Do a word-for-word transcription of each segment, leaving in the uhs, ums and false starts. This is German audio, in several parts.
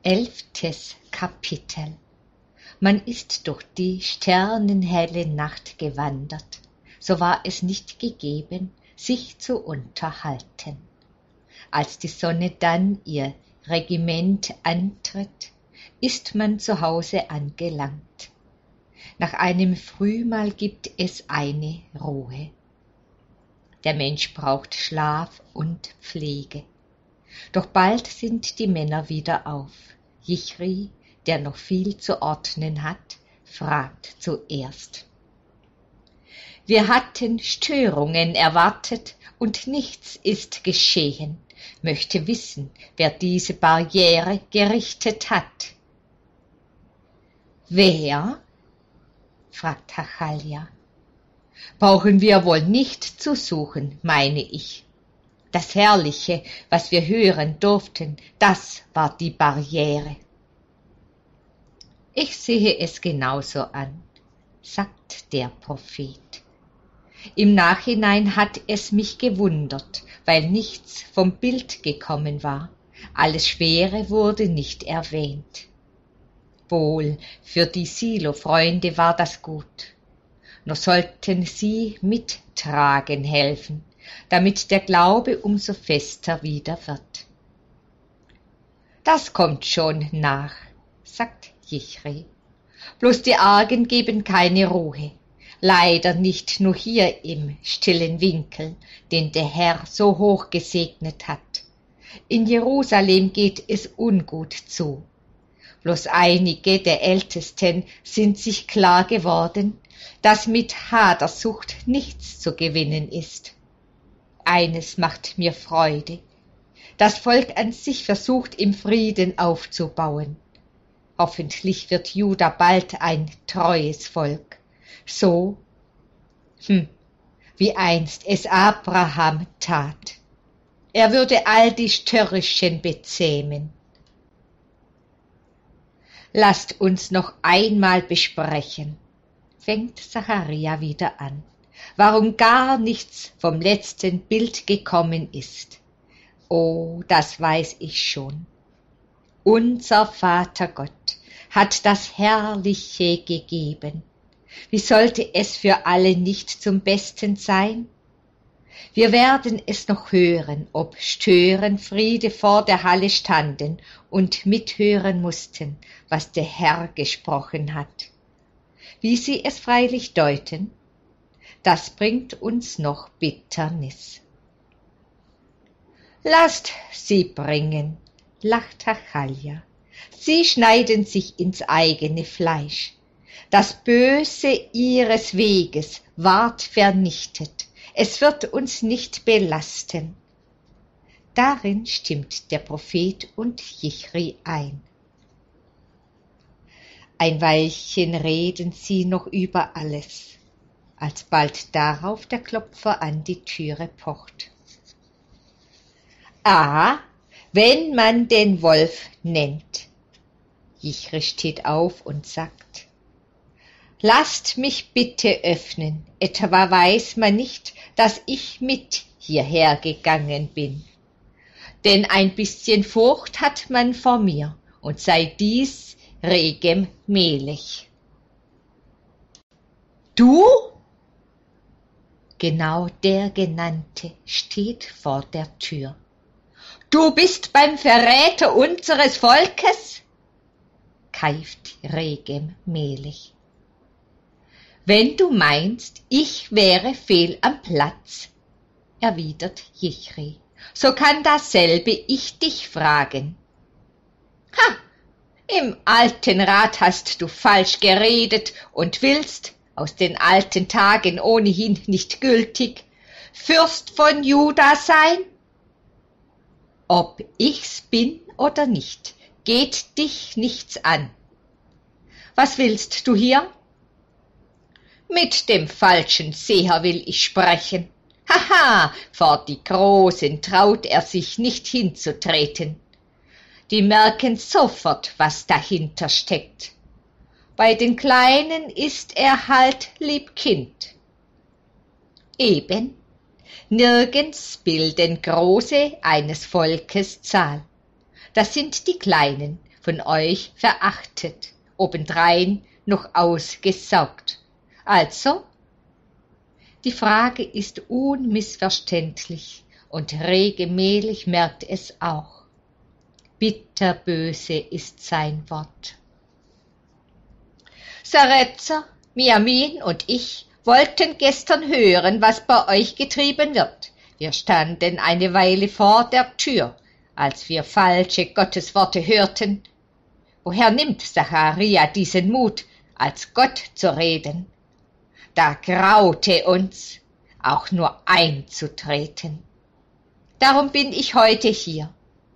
Elftes Kapitel. Man ist durch die sternenhelle Nacht gewandert, so war es nicht gegeben, sich zu unterhalten. Als die Sonne dann ihr Regiment antritt, ist man zu Hause angelangt. Nach einem Frühmahl gibt es eine Ruhe. Der Mensch braucht Schlaf und Pflege. Doch bald sind die Männer wieder auf. Jichri, der noch viel zu ordnen hat, fragt zuerst. Wir hatten Störungen erwartet und nichts ist geschehen. Möchte wissen, wer diese Barriere gerichtet hat. Wer? Fragt Hachalja. Brauchen wir wohl nicht zu suchen, meine ich. Das Herrliche, was wir hören durften, das war die Barriere. Ich sehe es genauso an, sagt der Prophet. Im Nachhinein hat es mich gewundert, weil nichts vom Bild gekommen war. Alles Schwere wurde nicht erwähnt. Wohl, für die Silo-Freunde war das gut. Nur sollten sie mittragen helfen, damit der Glaube umso fester wieder wird. Das kommt schon nach, sagt Jichri. Bloß die Argen geben keine Ruhe. Leider nicht nur hier im stillen Winkel, den der Herr so hoch gesegnet hat. In Jerusalem geht es ungut zu. Bloß einige der Ältesten sind sich klar geworden, dass mit Hadersucht nichts zu gewinnen ist. Eines macht mir Freude. Das Volk an sich versucht im Frieden aufzubauen. Hoffentlich wird Juda bald ein treues Volk. So, hm, wie einst es Abraham tat. Er würde all die Störrischen bezähmen. Lasst uns noch einmal besprechen, fängt Zacharia wieder an, warum gar nichts vom letzten Bild gekommen ist. Oh, das weiß ich schon. Unser Vater Gott hat das Herrliche gegeben. Wie sollte es für alle nicht zum Besten sein? Wir werden es noch hören, ob Störenfriede vor der Halle standen und mithören mussten, was der Herr gesprochen hat. Wie sie es freilich deuten, das bringt uns noch Bitternis. Lasst sie bringen, lacht Hachalja. Sie schneiden sich ins eigene Fleisch. Das Böse ihres Weges ward vernichtet. Es wird uns nicht belasten. Darin stimmt der Prophet und Jichri ein. Ein Weilchen reden sie noch über alles, als bald darauf der Klopfer an die Türe pocht. Ah, wenn man den Wolf nennt. Jichri steht auf und sagt, lasst mich bitte öffnen, etwa weiß man nicht, dass ich mit hierher gegangen bin. Denn ein bisschen Furcht hat man vor mir, und sei dies Regem Melech. Du? Genau der Genannte steht vor der Tür. Du bist beim Verräter unseres Volkes? Keift Regem Melech. Wenn du meinst, ich wäre fehl am Platz, erwidert Jichri, so kann dasselbe ich dich fragen. Ha, im alten Rat hast du falsch geredet und willst, aus den alten Tagen ohnehin nicht gültig, Fürst von Juda sein? Ob ich's bin oder nicht, geht dich nichts an. Was willst du hier? Mit dem falschen Seher will ich sprechen. Haha, vor die Großen traut er sich nicht hinzutreten. Die merken sofort, was dahinter steckt. Bei den Kleinen ist er halt lieb Kind. Eben, nirgends bilden Große eines Volkes Zahl. Das sind die Kleinen, von euch verachtet, obendrein noch ausgesaugt. Also, die Frage ist unmissverständlich und Rege Mehlich merkt es auch. Bitterböse ist sein Wort. Saretzer, Miamin und ich wollten gestern hören, was bei euch getrieben wird. Wir standen eine Weile vor der Tür, als wir falsche Gottesworte hörten. Woher nimmt Zacharia diesen Mut, als Gott zu reden? Da graute uns, auch nur einzutreten. Darum bin ich heute hier.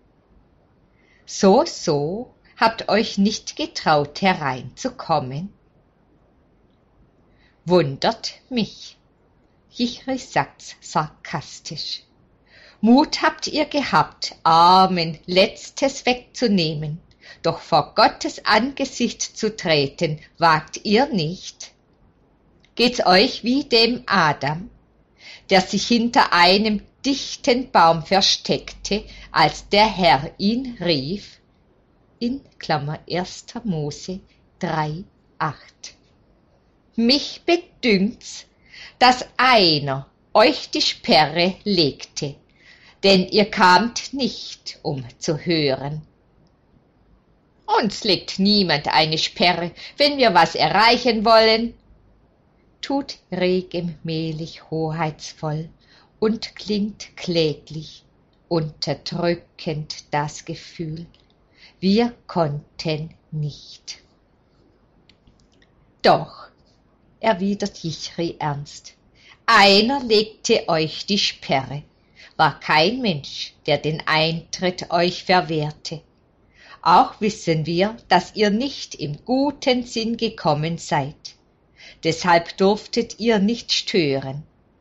So, so, habt euch nicht getraut, hereinzukommen? Wundert mich. Jichri sagt's sarkastisch. Mut habt ihr gehabt, Armen Letztes wegzunehmen, doch vor Gottes Angesicht zu treten, wagt ihr nicht? Geht's euch wie dem Adam, der sich hinter einem dichten Baum versteckte, als der Herr ihn rief? In Klammer erster Mose drei, acht. Mich bedünkt's, dass einer euch die Sperre legte, denn ihr kamt nicht, um zu hören. Uns legt niemand eine Sperre, wenn wir was erreichen wollen, tut Rege Mehlich hoheitsvoll und klingt kläglich, unterdrückend das Gefühl, wir konnten nicht. Doch, erwidert Jichri ernst, einer legte euch die Sperre, war kein Mensch, der den Eintritt euch verwehrte. Auch wissen wir, dass ihr nicht im guten Sinn gekommen seid. Deshalb durftet ihr nicht stören.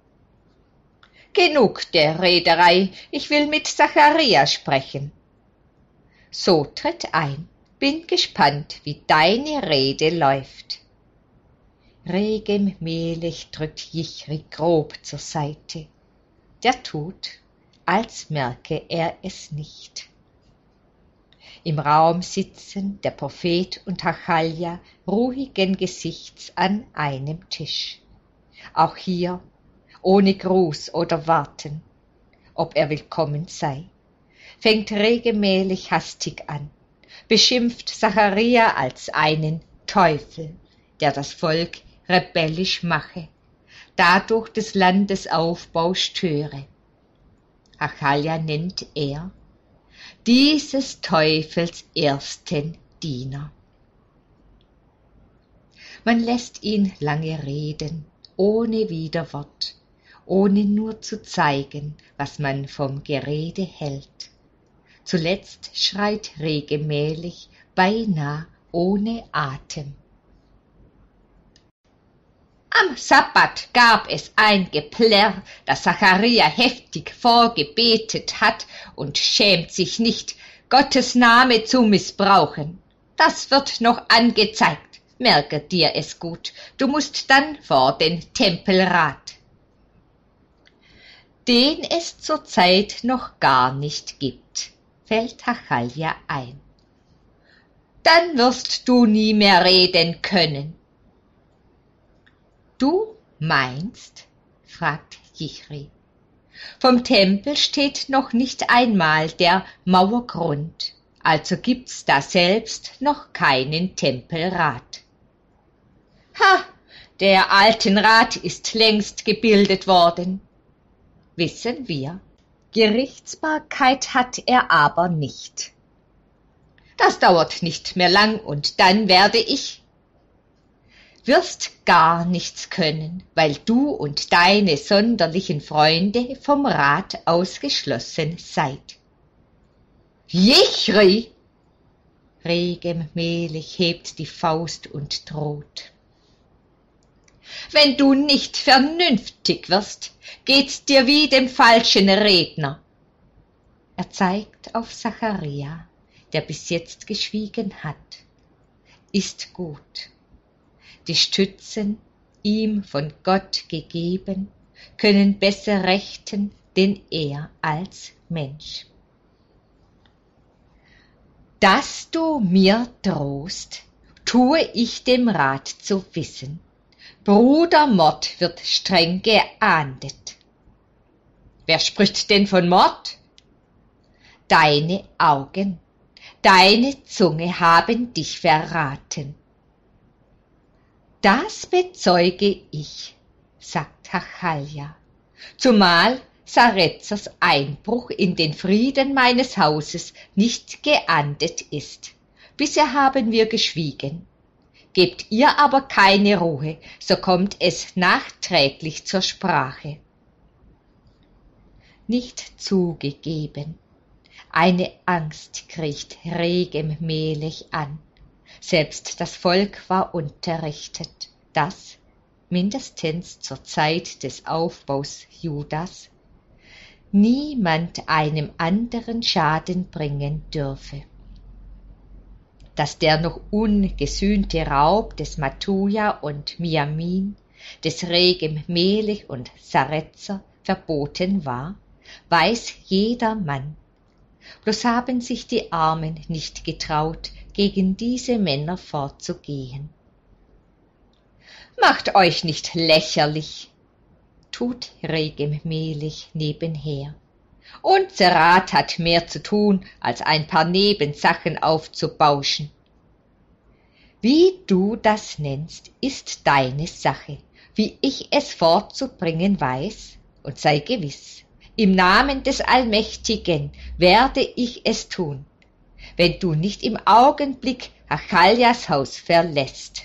Genug der Rederei, ich will mit Zacharia sprechen. So tritt ein, bin gespannt, wie deine Rede läuft. Rege Mehlich drückt Jichri grob zur Seite. Der tut, als merke er es nicht. Im Raum sitzen der Prophet und Hachalja ruhigen Gesichts an einem Tisch. Auch hier, ohne Gruß oder Warten, ob er willkommen sei, fängt Rege Mehlich hastig an, beschimpft Zacharia als einen Teufel, der das Volk rebellisch mache, dadurch des Landes Aufbau störe. Hachalja nennt er dieses Teufels ersten Diener. Man lässt ihn lange reden, ohne Widerwort, ohne nur zu zeigen, was man vom Gerede hält. Zuletzt schreit Rege Mehlich, beinah ohne Atem. Am Sabbat gab es ein Geplärr, das Zacharia heftig vorgebetet hat und schämt sich nicht, Gottes Name zu missbrauchen. Das wird noch angezeigt, merke dir es gut, du musst dann vor den Tempelrat, den es zurzeit noch gar nicht gibt, fällt Hachalja ein. Dann wirst du nie mehr reden können. Du meinst? Fragt Jichri. Vom Tempel steht noch nicht einmal der Mauergrund, also gibt's da selbst noch keinen Tempelrat. Ha, der Altenrat ist längst gebildet worden. Wissen wir, Gerichtsbarkeit hat er aber nicht. Das dauert nicht mehr lang und dann werde ich wirst gar nichts können, weil du und deine sonderlichen Freunde vom Rat ausgeschlossen seid. Jichri! Rege Mehlich hebt die Faust und droht. Wenn du nicht vernünftig wirst, geht's dir wie dem falschen Redner. Er zeigt auf Zacharia, der bis jetzt geschwiegen hat. Ist gut. Die Stützen, ihm von Gott gegeben, können besser rechten denn er als Mensch. dass du mir drohst, tue ich dem Rat zu wissen, Brudermord wird streng geahndet. Wer spricht denn von Mord? Deine Augen, deine Zunge haben dich verraten. Das bezeuge ich, sagt Hachalja, zumal Sarezzers Einbruch in den Frieden meines Hauses nicht geahndet ist. Bisher haben wir geschwiegen. Gebt ihr aber keine Ruhe, so kommt es nachträglich zur Sprache. Nicht zugegeben, eine Angst kriecht regem Melech an. Selbst das Volk war unterrichtet, dass, mindestens zur Zeit des Aufbaus Judas, niemand einem anderen Schaden bringen dürfe. Dass der noch ungesühnte Raub des Matuja und Miamin, des regem Melech und Sarezzer verboten war, weiß jeder Mann. Bloß haben sich die Armen nicht getraut, gegen diese Männer vorzugehen. Macht euch nicht lächerlich, tut regem Melech nebenher. Unser Rat hat mehr zu tun, als ein paar Nebensachen aufzubauschen. Wie du das nennst, ist deine Sache, wie ich es vorzubringen weiß, und sei gewiss, im Namen des Allmächtigen werde ich es tun, wenn du nicht im Augenblick Hachaljas Haus verlässt.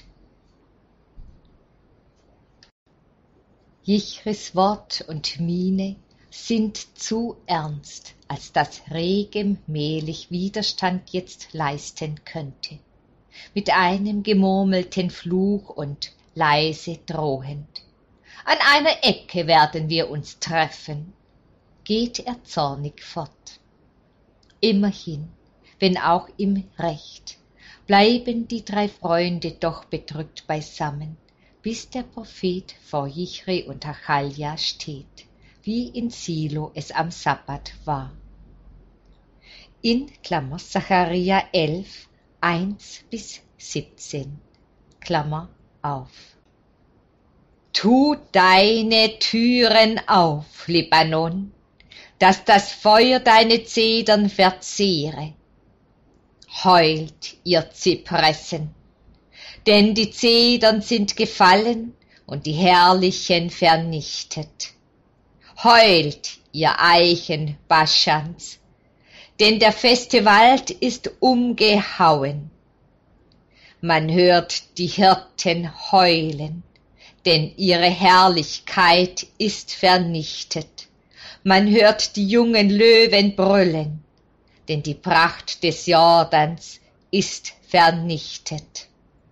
Jichris Wort und Miene sind zu ernst, als dass regem Melech Widerstand jetzt leisten könnte, mit einem gemurmelten Fluch und leise drohend. An einer Ecke werden wir uns treffen, geht er zornig fort. Immerhin, wenn auch im Recht, bleiben die drei Freunde doch bedrückt beisammen, bis der Prophet vor Jichri und Hachalja steht, wie in Silo es am Sabbat war. In Klammer Sacharja elf, eins bis siebzehn, Klammer auf. Tu deine Türen auf, Libanon, dass das Feuer deine Zedern verzehre. Heult, ihr Zypressen, denn die Zedern sind gefallen und die Herrlichen vernichtet. Heult, ihr Eichen Baschans, denn der feste Wald ist umgehauen. Man hört die Hirten heulen, denn ihre Herrlichkeit ist vernichtet. Man hört die jungen Löwen brüllen, denn die Pracht des Jordans ist vernichtet.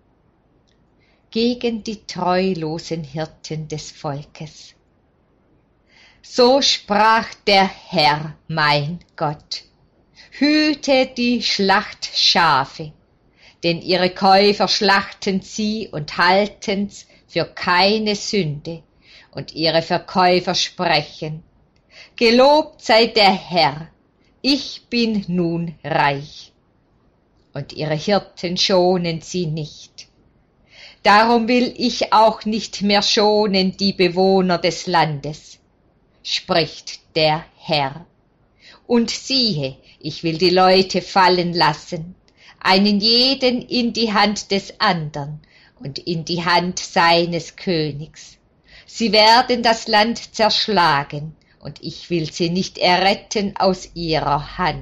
Gegen die treulosen Hirten des Volkes. So sprach der Herr, mein Gott, hüte die Schlachtschafe, denn ihre Käufer schlachten sie und halten's für keine Sünde, und ihre Verkäufer sprechen, gelobt sei der Herr, ich bin nun reich. Und ihre Hirten schonen sie nicht. Darum will ich auch nicht mehr schonen die Bewohner des Landes, spricht der Herr. Und siehe, ich will die Leute fallen lassen, einen jeden in die Hand des andern und in die Hand seines Königs. Sie werden das Land zerschlagen, und ich will sie nicht erretten aus ihrer Hand.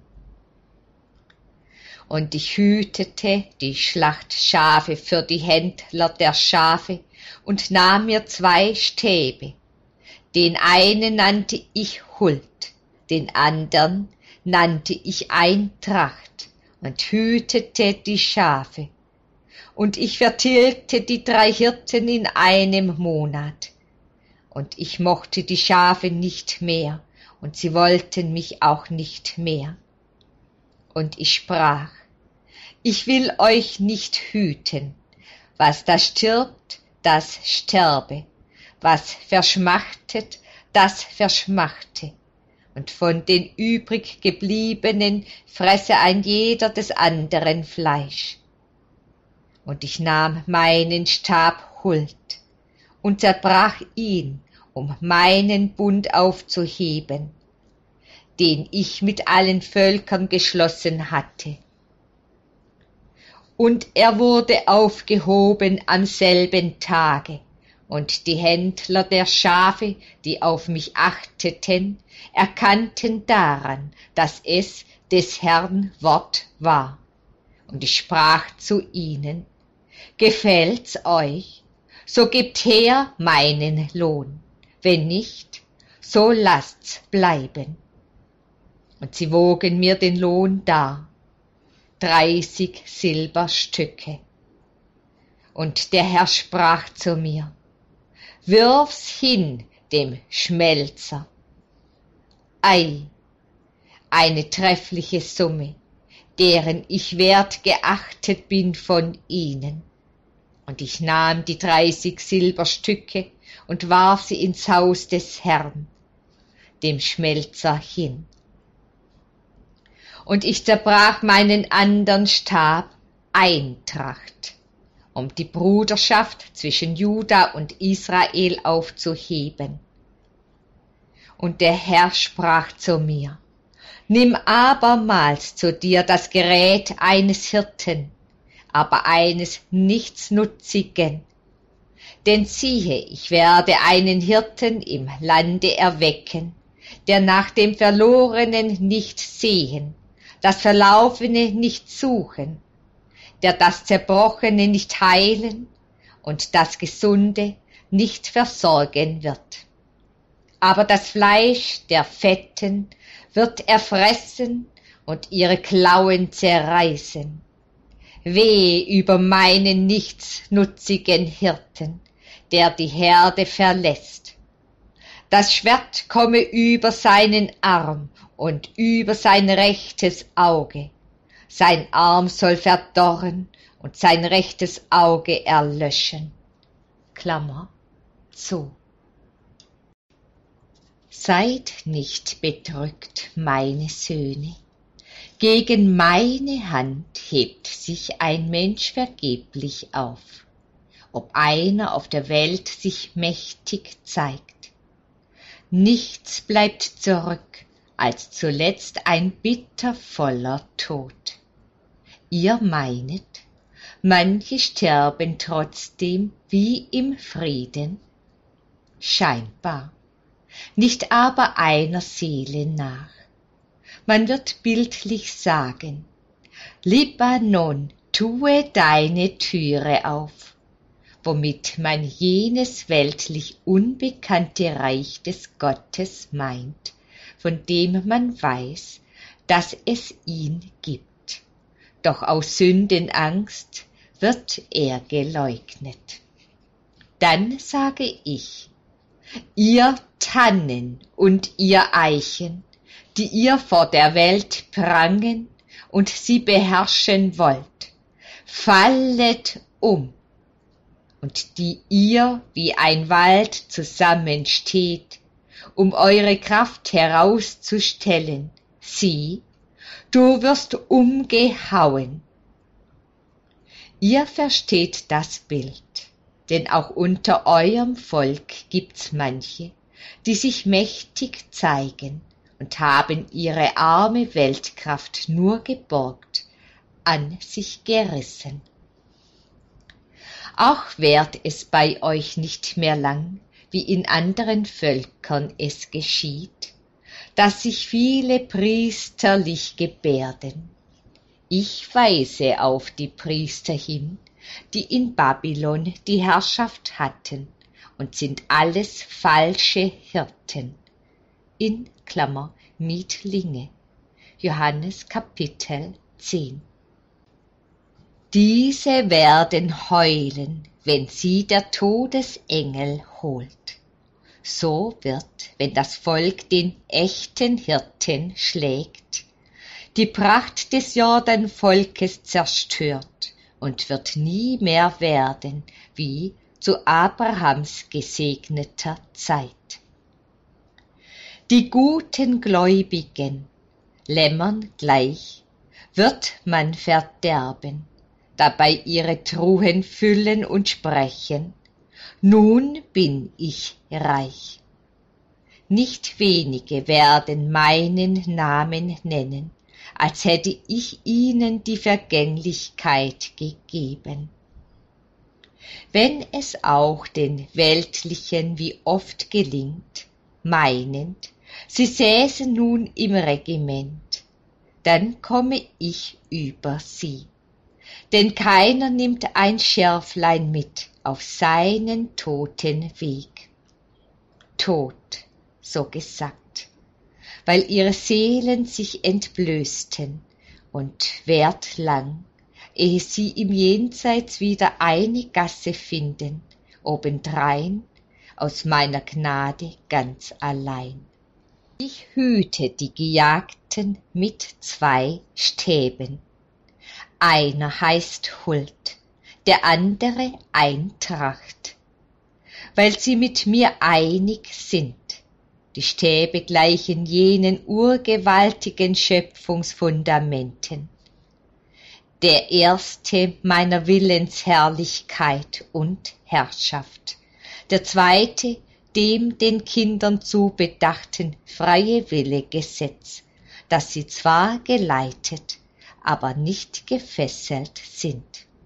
Und ich hütete die Schlachtschafe für die Händler der Schafe und nahm mir zwei Stäbe. Den einen nannte ich Huld, den andern nannte ich Eintracht und hütete die Schafe. Und ich vertilgte die drei Hirten in einem Monat. Und ich mochte die Schafe nicht mehr, und sie wollten mich auch nicht mehr. Und ich sprach, ich will euch nicht hüten, was da stirbt, das sterbe, was verschmachtet, das verschmachte, und von den übrig gebliebenen fresse ein jeder des anderen Fleisch. Und ich nahm meinen Stab Huld und zerbrach ihn, um meinen Bund aufzuheben, den ich mit allen Völkern geschlossen hatte. Und er wurde aufgehoben am selben Tage, und die Händler der Schafe, die auf mich achteten, erkannten daran, dass es des Herrn Wort war. Und ich sprach zu ihnen: Gefällt's euch, so gebt her meinen Lohn, wenn nicht, so lasst's bleiben. Und sie wogen mir den Lohn dar, dreißig Silberstücke. Und der Herr sprach zu mir: Wirf's hin dem Schmelzer. Ei, eine treffliche Summe, deren ich wert geachtet bin von ihnen. Und ich nahm die dreißig Silberstücke und warf sie ins Haus des Herrn, dem Schmelzer, hin. Und ich zerbrach meinen andern Stab, Eintracht, um die Bruderschaft zwischen Juda und Israel aufzuheben. Und der Herr sprach zu mir: Nimm abermals zu dir das Gerät eines Hirten, aber eines Nichtsnutzigen. Denn siehe, ich werde einen Hirten im Lande erwecken, der nach dem Verlorenen nicht sehen, das Verlaufene nicht suchen, der das Zerbrochene nicht heilen und das Gesunde nicht versorgen wird. Aber das Fleisch der Fetten wird er fressen und ihre Klauen zerreißen. Weh über meinen nichtsnutzigen Hirten, der die Herde verlässt. Das Schwert komme über seinen Arm und über sein rechtes Auge. Sein Arm soll verdorren und sein rechtes Auge erlöschen. Klammer zu. Seid nicht bedrückt, meine Söhne. Gegen meine Hand hebt sich ein Mensch vergeblich auf, ob einer auf der Welt sich mächtig zeigt. Nichts bleibt zurück, als zuletzt ein bittervoller Tod. Ihr meinet, manche sterben trotzdem wie im Frieden? Scheinbar, nicht aber einer Seele nach. Man wird bildlich sagen: Libanon, tue deine Türe auf, womit man jenes weltlich unbekannte Reich des Gottes meint, von dem man weiß, dass es ihn gibt. Doch aus Sündenangst wird er geleugnet. Dann sage ich: Ihr Tannen und ihr Eichen, die ihr vor der Welt prangen und sie beherrschen wollt, fallet um, und die ihr wie ein Wald zusammensteht, um eure Kraft herauszustellen, sieh, du wirst umgehauen. Ihr versteht das Bild, denn auch unter eurem Volk gibt's manche, die sich mächtig zeigen und haben ihre arme Weltkraft nur geborgt, an sich gerissen. Auch währt es bei euch nicht mehr lang, wie in anderen Völkern es geschieht, dass sich viele priesterlich gebärden. Ich weise auf die Priester hin, die in Babylon die Herrschaft hatten, und sind alles falsche Hirten. In Klammer Mietlinge. Johannes Kapitel zehn. Diese werden heulen, wenn sie der Todesengel holt. So wird, wenn das Volk den echten Hirten schlägt, die Pracht des Jordanvolkes zerstört und wird nie mehr werden, wie zu Abrahams gesegneter Zeit. Die guten Gläubigen, Lämmern gleich, wird man verderben, dabei ihre Truhen füllen und sprechen, nun bin ich reich. Nicht wenige werden meinen Namen nennen, als hätte ich ihnen die Vergänglichkeit gegeben. Wenn es auch den Weltlichen wie oft gelingt, meinend, sie säßen nun im Regiment, dann komme ich über sie. Denn keiner nimmt ein Schärflein mit auf seinen toten Weg. Tod, so gesagt, weil ihre Seelen sich entblößten und währt lang, ehe sie im Jenseits wieder eine Gasse finden, obendrein aus meiner Gnade ganz allein. Ich hüte die Gejagten mit zwei Stäben. Einer heißt Huld, der andere Eintracht, weil sie mit mir einig sind. Die Stäbe gleichen jenen urgewaltigen Schöpfungsfundamenten. Der erste meiner Willensherrlichkeit und Herrschaft, der zweite dem den Kindern zu bedachten freie Wille Gesetz, dass sie zwar geleitet, aber nicht gefesselt sind.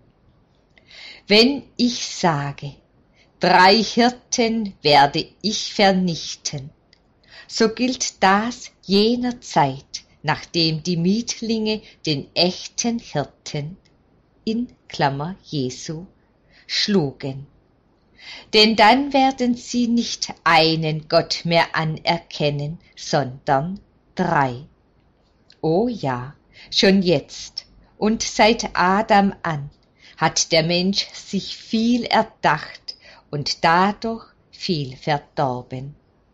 Wenn ich sage, drei Hirten werde ich vernichten, so gilt das jener Zeit, nachdem die Mietlinge den echten Hirten, in Klammer Jesu, schlugen. Denn dann werden sie nicht einen Gott mehr anerkennen, sondern drei. O ja, schon jetzt und seit Adam an hat der Mensch sich viel erdacht und dadurch viel verdorben.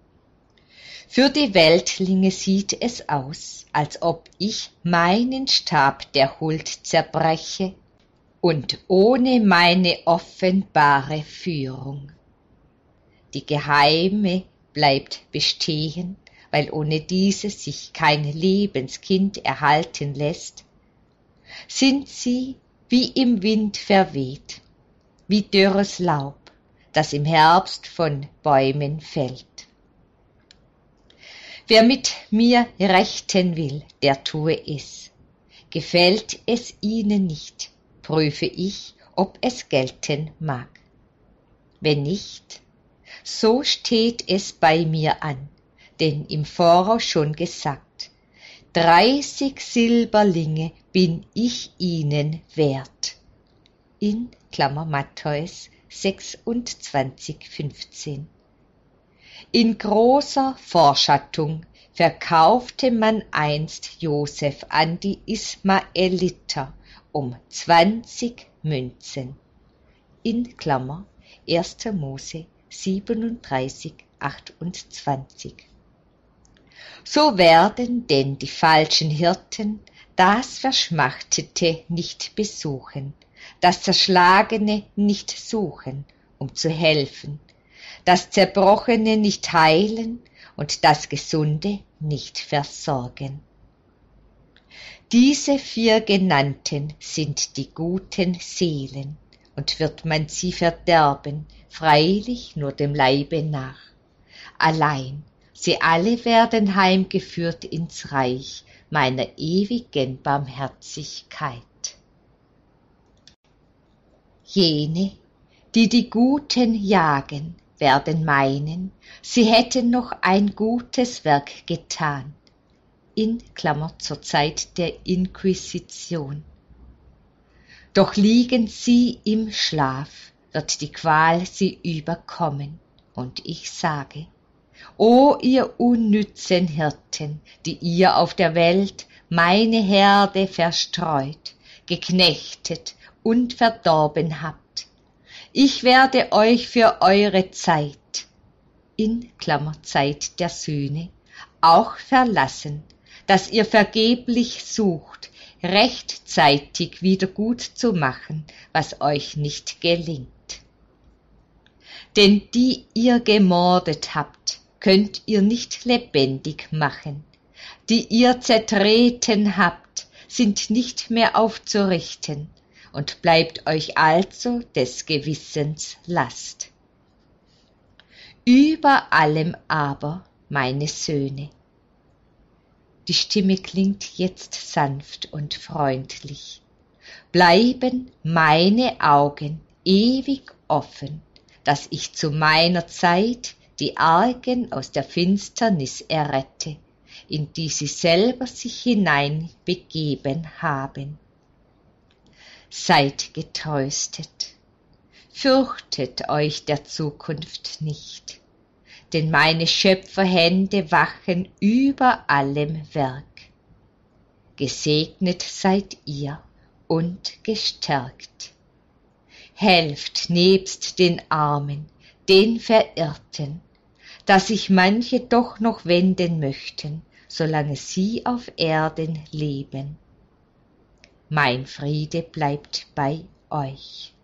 Für die Weltlinge sieht es aus, als ob ich meinen Stab der Huld zerbreche und ohne meine offenbare Führung. Die Geheime bleibt bestehen, weil ohne diese sich kein Lebenskind erhalten lässt, sind sie wie im Wind verweht, wie dürres Laub, das im Herbst von Bäumen fällt. Wer mit mir rechten will, der tue es. Gefällt es ihnen nicht, prüfe ich, ob es gelten mag. Wenn nicht, so steht es bei mir an, denn im Voraus schon gesagt, dreißig Silberlinge bin ich ihnen wert. In Klammer Matthäus sechsundzwanzig, fünfzehn. In großer Vorschattung verkaufte man einst Josef an die Ismaeliter um zwanzig Münzen. In Klammer erster Mose siebenunddreißig, achtundzwanzig. So werden denn die falschen Hirten das Verschmachtete nicht besuchen, das Zerschlagene nicht suchen, um zu helfen, das Zerbrochene nicht heilen und das Gesunde nicht versorgen. Diese vier genannten sind die guten Seelen, und wird man sie verderben, freilich nur dem Leibe nach. Allein, sie alle werden heimgeführt ins Reich meiner ewigen Barmherzigkeit. Jene, die die Guten jagen, werden meinen, sie hätten noch ein gutes Werk getan, in Klammer zur Zeit der Inquisition. Doch liegen sie im Schlaf, wird die Qual sie überkommen, und ich sage, o ihr unnützen Hirten, die ihr auf der Welt meine Herde verstreut, geknechtet und verdorben habt, ich werde euch für eure Zeit, in Klammer Zeit der Sühne, auch verlassen, dass ihr vergeblich sucht, rechtzeitig wieder gut zu machen, was euch nicht gelingt. Denn die ihr gemordet habt, könnt ihr nicht lebendig machen. Die ihr zertreten habt, sind nicht mehr aufzurichten, und bleibt euch also des Gewissens Last. Über allem aber, meine Söhne. Die Stimme klingt jetzt sanft und freundlich. Bleiben meine Augen ewig offen, dass ich zu meiner Zeit die Argen aus der Finsternis errette, in die sie selber sich hineinbegeben haben. Seid getröstet, fürchtet euch der Zukunft nicht, denn meine Schöpferhände wachen über allem Werk. Gesegnet seid ihr und gestärkt. Helft nebst den Armen, den Verirrten, dass sich manche doch noch wenden möchten, solange sie auf Erden leben. Mein Friede bleibt bei euch.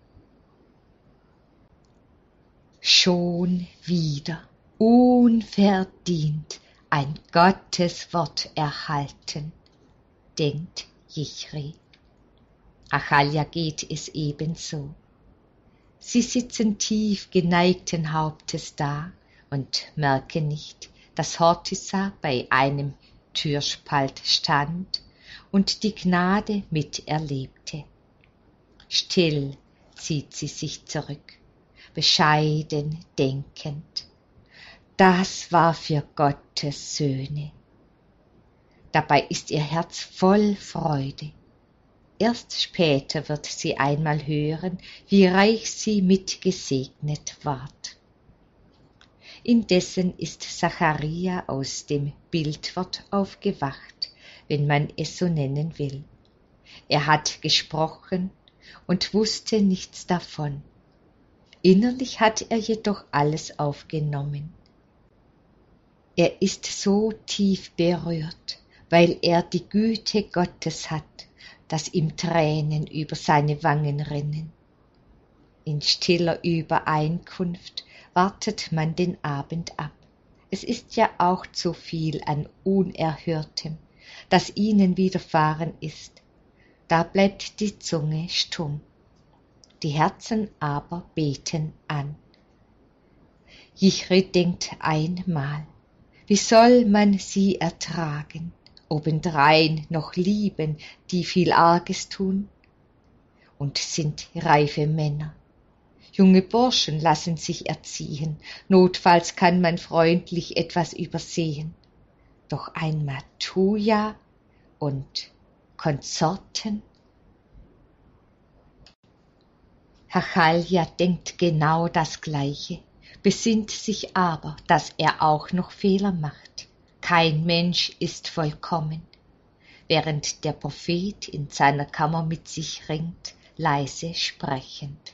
Schon wieder, unverdient, ein Gotteswort erhalten, denkt Jichri. Achalja geht es ebenso. Sie sitzen tief geneigten Hauptes da und merken nicht, dass Hortissa bei einem Türspalt stand und die Gnade miterlebte. Still zieht sie sich zurück, bescheiden denkend. Das war für Gottes Söhne. Dabei ist ihr Herz voll Freude. Erst später wird sie einmal hören, wie reich sie mitgesegnet ward. Indessen ist Zacharia aus dem Bildwort aufgewacht, wenn man es so nennen will. Er hat gesprochen und wusste nichts davon. Innerlich hat er jedoch alles aufgenommen. Er ist so tief berührt, weil er die Güte Gottes hat, dass ihm Tränen über seine Wangen rinnen. In stiller Übereinkunft wartet man den Abend ab. Es ist ja auch zu viel an Unerhörtem, das ihnen widerfahren ist. Da bleibt die Zunge stumm. Die Herzen aber beten an. Jichri denkt einmal, wie soll man sie ertragen, obendrein noch lieben, die viel Arges tun? Und sind reife Männer. Junge Burschen lassen sich erziehen, notfalls kann man freundlich etwas übersehen. Doch ein Matuja und Konsorten? Achalja denkt genau das Gleiche, besinnt sich aber, dass er auch noch Fehler macht. Kein Mensch ist vollkommen, während der Prophet in seiner Kammer mit sich ringt, leise sprechend.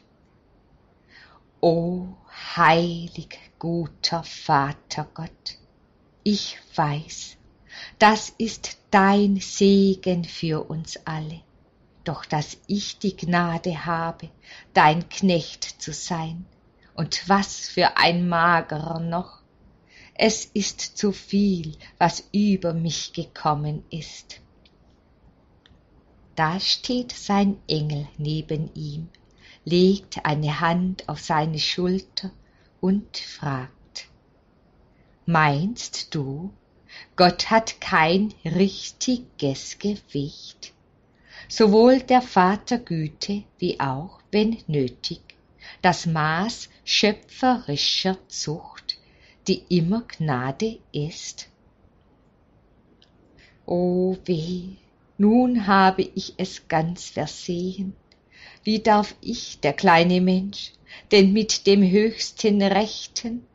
O heilig, guter Vater Gott, ich weiß, das ist dein Segen für uns alle, doch dass ich die Gnade habe, dein Knecht zu sein, und was für ein magerer noch, es ist zu viel, was über mich gekommen ist. Da steht sein Engel neben ihm, legt eine Hand auf seine Schulter und fragt: Meinst du, Gott hat kein richtiges Gewicht? Sowohl der Vater Güte wie auch, wenn nötig, das Maß schöpferischer Zucht, die immer Gnade ist? O weh, nun habe ich es ganz versehen. Wie darf ich, der kleine Mensch, denn mit dem höchsten Rechten?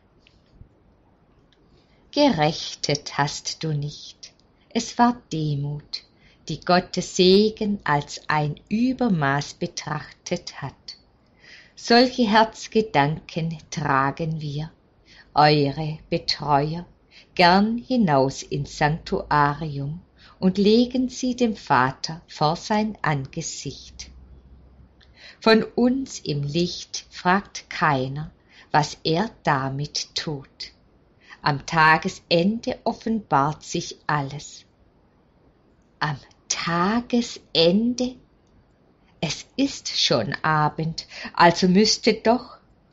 Gerechtet hast du nicht, es war Demut, die Gottes Segen als ein Übermaß betrachtet hat. Solche Herzgedanken tragen wir, eure Betreuer, gern hinaus ins Sanktuarium und legen sie dem Vater vor sein Angesicht. Von uns im Licht fragt keiner, was er damit tut. Am Tagesende offenbart sich alles. Am Tagesende? Es ist schon Abend, also müsste doch.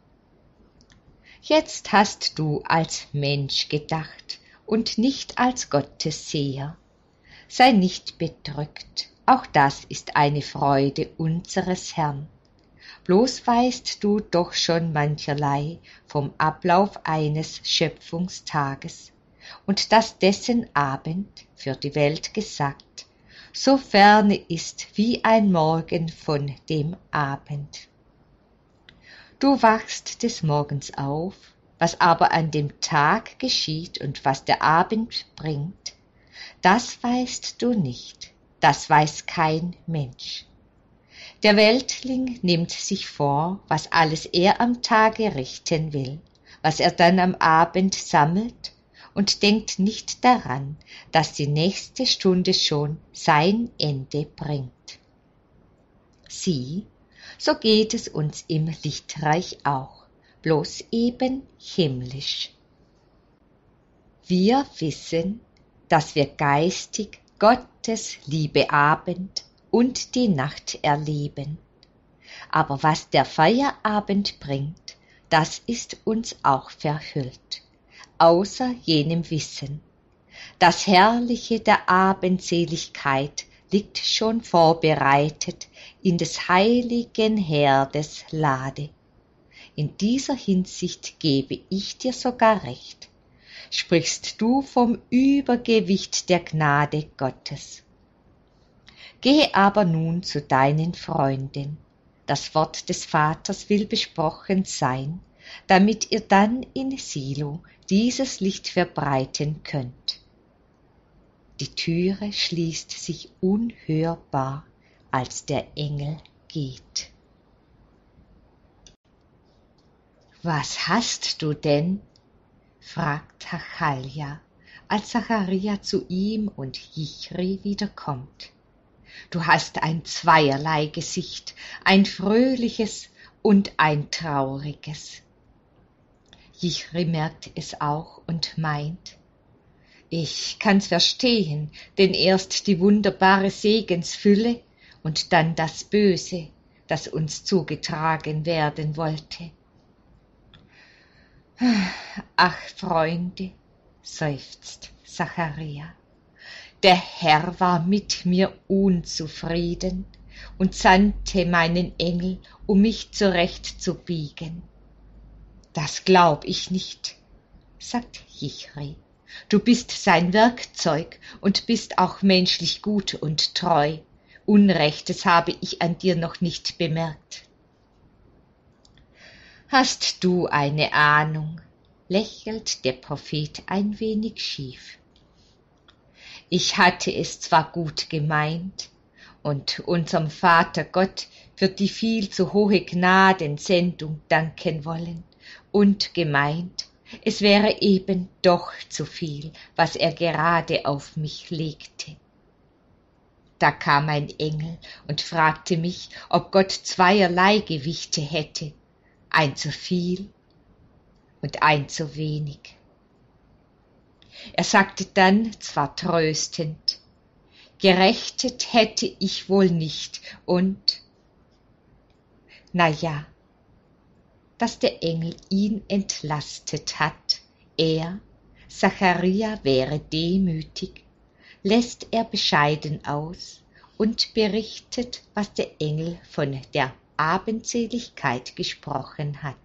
Jetzt hast du als Mensch gedacht und nicht als Gottesseher. Sei nicht bedrückt, auch das ist eine Freude unseres Herrn. Bloß weißt du doch schon mancherlei vom Ablauf eines Schöpfungstages und dass dessen Abend für die Welt gesagt so ferne ist wie ein Morgen von dem Abend. Du wachst des Morgens auf, was aber an dem Tag geschieht und was der Abend bringt, das weißt du nicht, das weiß kein Mensch. Der Weltling nimmt sich vor, was alles er am Tage richten will, was er dann am Abend sammelt, und denkt nicht daran, dass die nächste Stunde schon sein Ende bringt. Sieh, so geht es uns im Lichtreich auch, bloß eben himmlisch. Wir wissen, dass wir geistig Gottes liebe Abend und die Nacht erleben. Aber was der Feierabend bringt, das ist uns auch verhüllt, außer jenem Wissen. Das Herrliche der Abendseligkeit liegt schon vorbereitet in des heiligen Herdes Lade. In dieser Hinsicht gebe ich dir sogar recht. Sprichst du vom Übergewicht der Gnade Gottes. Geh aber nun zu deinen Freunden. Das Wort des Vaters will besprochen sein, damit ihr dann in Silo dieses Licht verbreiten könnt. Die Türe schließt sich unhörbar, als der Engel geht. Was hast du denn? Fragt Hachalja, als Zacharia zu ihm und Jichri wiederkommt. Du hast ein zweierlei Gesicht, ein fröhliches und ein trauriges. Jichri merkt es auch und meint, ich kann's verstehen, denn erst die wunderbare Segensfülle und dann das Böse, das uns zugetragen werden wollte. Ach, Freunde, seufzt Zacharia, der Herr war mit mir unzufrieden und sandte meinen Engel, um mich zurechtzubiegen. Das glaub ich nicht, sagt Jichri. Du bist sein Werkzeug und bist auch menschlich gut und treu. Unrechtes habe ich an dir noch nicht bemerkt. Hast du eine Ahnung? Lächelt der Prophet ein wenig schief. Ich hatte es zwar gut gemeint und unserem Vater Gott für die viel zu hohe Gnadensendung danken wollen und gemeint, es wäre eben doch zu viel, was er gerade auf mich legte. Da kam ein Engel und fragte mich, ob Gott zweierlei Gewichte hätte, ein zu viel und ein zu wenig. Er sagte dann zwar tröstend, gerechtet hätte ich wohl nicht und, na ja, dass der Engel ihn entlastet hat, er, Zacharia, wäre demütig, lässt er bescheiden aus und berichtet, was der Engel von der Abendseligkeit gesprochen hat.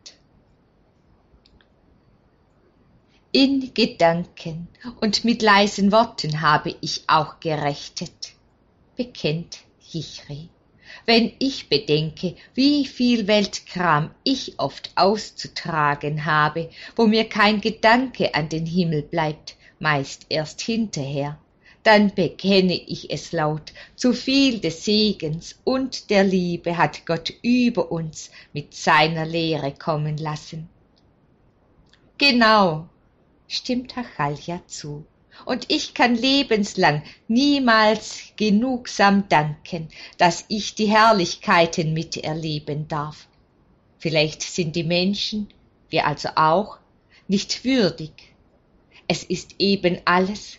In Gedanken und mit leisen Worten habe ich auch gerechtet, bekennt Jichri. Wenn ich bedenke, wie viel Weltkram ich oft auszutragen habe, wo mir kein Gedanke an den Himmel bleibt, meist erst hinterher, dann bekenne ich es laut, zu viel des Segens und der Liebe hat Gott über uns mit seiner Lehre kommen lassen. Genau, stimmt Hachalja zu. Und ich kann lebenslang niemals genugsam danken, dass ich die Herrlichkeiten miterleben darf. Vielleicht sind die Menschen, wir also auch, nicht würdig, es ist eben alles.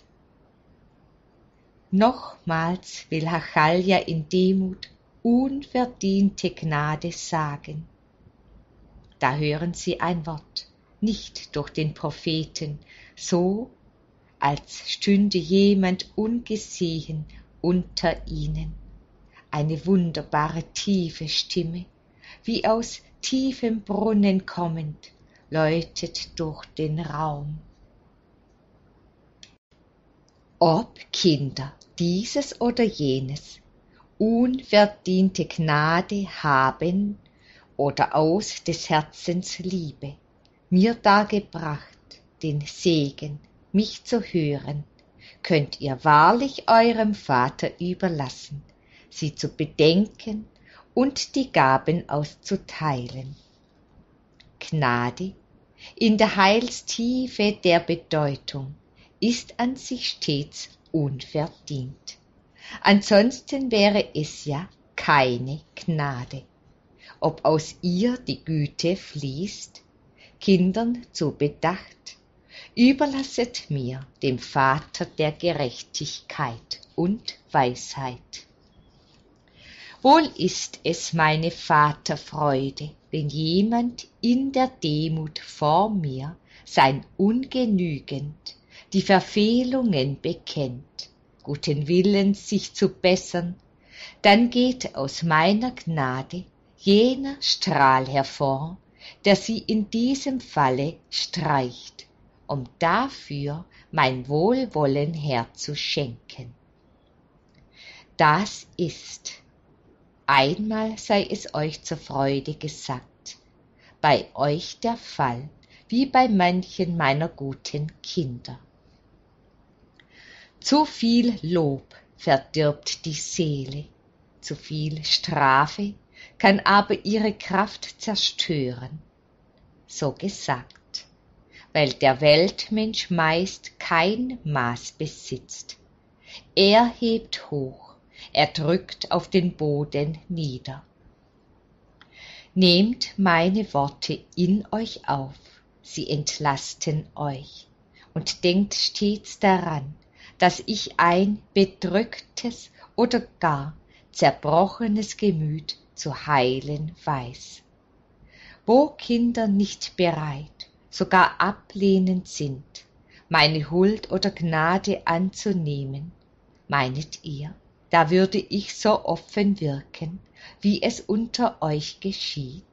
Nochmals will Hachalja in Demut unverdiente Gnade sagen. Da hören sie ein Wort, nicht durch den Propheten, so als stünde jemand ungesehen unter ihnen. Eine wunderbare tiefe Stimme, wie aus tiefem Brunnen kommend, läutet durch den Raum. Ob Kinder dieses oder jenes unverdiente Gnade haben oder aus des Herzens Liebe mir dargebracht den Segen, mich zu hören, könnt ihr wahrlich eurem Vater überlassen, sie zu bedenken und die Gaben auszuteilen. Gnade in der Heilstiefe der Bedeutung ist an sich stets unverdient. Ansonsten wäre es ja keine Gnade. Ob aus ihr die Güte fließt, Kindern zu Bedacht, überlasset mir, dem Vater der Gerechtigkeit und Weisheit. Wohl ist es meine Vaterfreude, wenn jemand in der Demut vor mir sein Ungenügend, die Verfehlungen bekennt, guten Willens sich zu bessern, dann geht aus meiner Gnade jener Strahl hervor, der sie in diesem Falle streicht, um dafür mein Wohlwollen herzuschenken. Das ist, einmal sei es euch zur Freude gesagt, bei euch der Fall, wie bei manchen meiner guten Kinder. Zu viel Lob verdirbt die Seele, zu viel Strafe kann aber ihre Kraft zerstören. So gesagt, weil der Weltmensch meist kein Maß besitzt. Er hebt hoch, er drückt auf den Boden nieder. Nehmt meine Worte in euch auf, sie entlasten euch, und denkt stets daran, dass ich ein bedrücktes oder gar zerbrochenes Gemüt zu heilen weiß. Wo Kinder nicht bereit, sogar ablehnend sind, meine Huld oder Gnade anzunehmen, meinet ihr, da würde ich so offen wirken, wie es unter euch geschieht?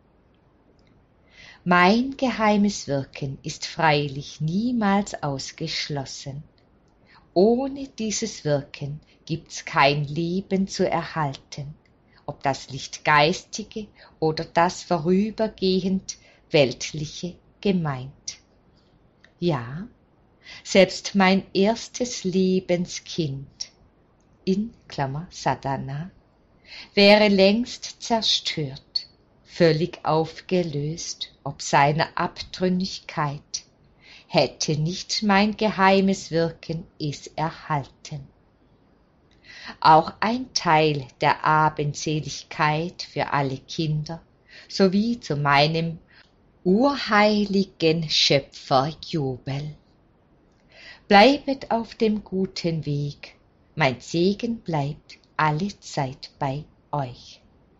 Mein geheimes Wirken ist freilich niemals ausgeschlossen. Ohne dieses Wirken gibt's kein Leben zu erhalten, ob das Lichtgeistige oder das vorübergehend Weltliche gemeint. Ja, selbst mein erstes Lebenskind, in Klammer Sadhana, wäre längst zerstört, völlig aufgelöst, ob seiner Abtrünnigkeit, hätte nicht mein geheimes Wirken es erhalten. Auch ein Teil der Abendseligkeit für alle Kinder, sowie zu meinem urheiligen Schöpferjubel. Bleibet auf dem guten Weg, mein Segen bleibt alle Zeit bei euch.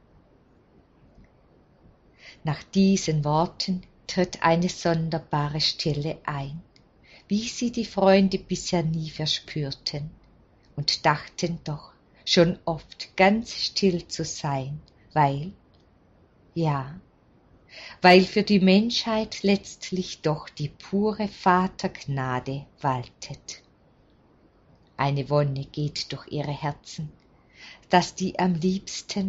Nach diesen Worten tritt eine sonderbare Stille ein, wie sie die Freunde bisher nie verspürten und dachten doch schon oft ganz still zu sein, weil, ja, weil für die Menschheit letztlich doch die pure Vatergnade waltet. Eine Wonne geht durch ihre Herzen, dass die am liebsten,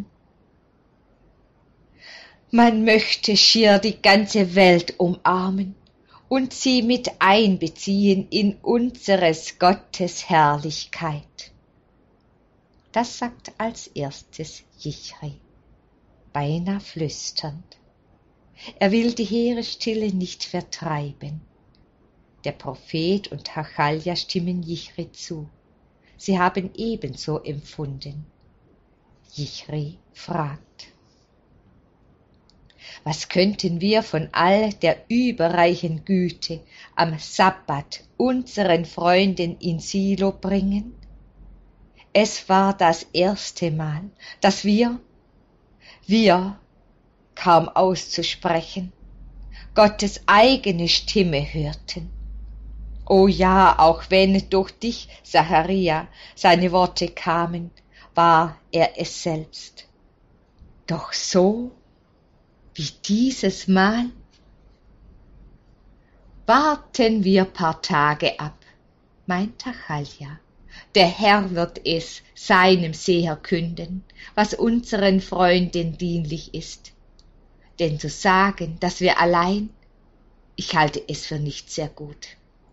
man möchte schier die ganze Welt umarmen und sie mit einbeziehen in unseres Gottes Herrlichkeit. Das sagt als erstes Jichri, beinahe flüsternd. Er will die hehre Stille nicht vertreiben. Der Prophet und Hachalja stimmen Jichri zu. Sie haben ebenso empfunden. Jichri fragt: Was könnten wir von all der überreichen Güte am Sabbat unseren Freunden in Silo bringen? Es war das erste Mal, dass wir, wir, kaum auszusprechen, Gottes eigene Stimme hörten. O ja, auch wenn durch dich, Zacharia, seine Worte kamen, war er es selbst. Doch so wie dieses Mal? Warten wir paar Tage ab, meint Tachalja. Der Herr wird es seinem Seher künden, was unseren Freunden dienlich ist. Denn zu sagen, dass wir allein, ich halte es für nicht sehr gut.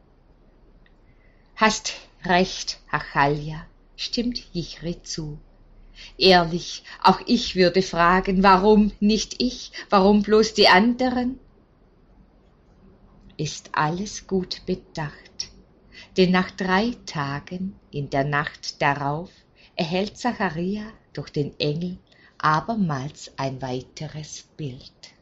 Hast recht, Tachalja, stimmt Jichri zu. Ehrlich, auch ich würde fragen, warum nicht ich, warum bloß die anderen? Ist alles gut bedacht, denn nach drei Tagen, in der Nacht darauf, erhält Zacharia durch den Engel abermals ein weiteres Bild.